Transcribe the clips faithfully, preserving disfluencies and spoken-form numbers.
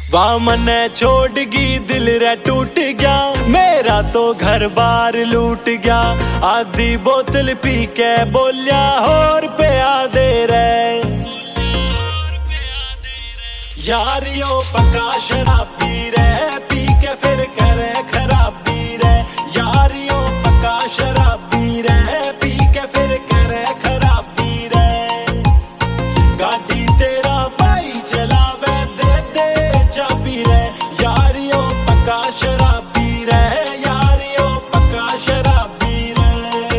वाह मने छोड़ गई दिल रे टूट गया, मेरा तो घर बार लूट गया। आधी बोतल पी के बोलिया होर पिया दे रे, यारियों पक्का शराबी रे, पी के फिर करे खराबी रे। यारियों पक्का शराबी रे, पी के फिर करे खराबी रे। गाड़ी तेरा भाई चलावे दे दे चाबी रे, यारियों पक्का शराबी रे, यारियों पक्का शराबी रे।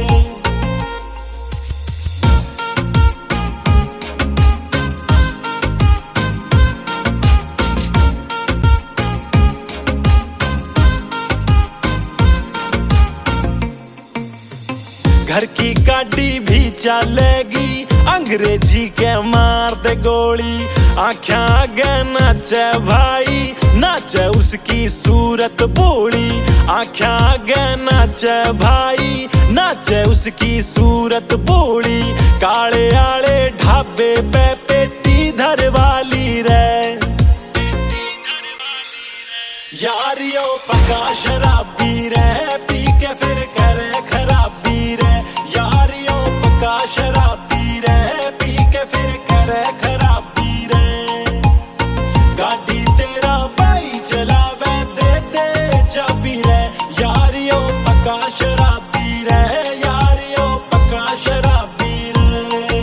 घर की गाड़ी भी चलेगी, अंग्रेजी के मार दे गोली। आँखें आगे नाचे भाई, नाचे उसकी सूरत बोली। आँखें आगे नाचे भाई, नाचे उसकी सूरत बोली। काले आले ढाबे पे पेटी धर वाली रे, यारियों पक्का शराबी रे, पी के फिर करे खराबी रे। यारियों पक्का शराबी रे, पी के फिर करे खराबी रे। गाड़ी तेरा भाई चलावे दे दे चाबी रे, यारियों पक्का शराबी रे, यारियों पक्का शराबी रे।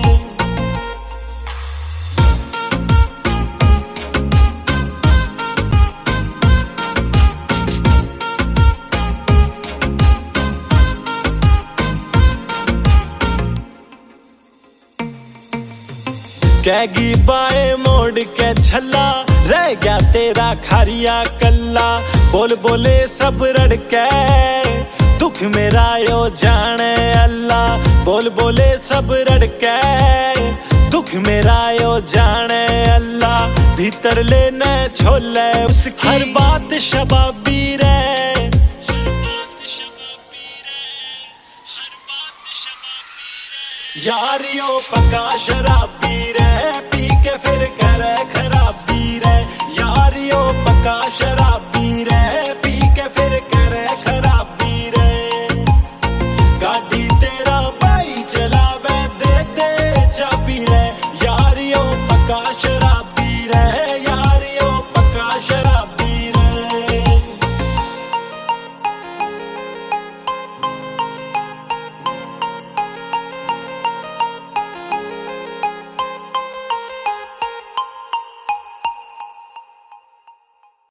कैगी बाए मोड़ के छला, रह गया तेरा खारिया कल्ला। बोल बोले सब रड़के, दुख मेरा यो जाने अल्लाह। बोल बोले सब रड़के, दुख मेरा यो जाने अल्लाह। भीतर लेने छोले उसकी हर बात शबाबी रे, यारियों पक्का शराबी रे, पी के फिर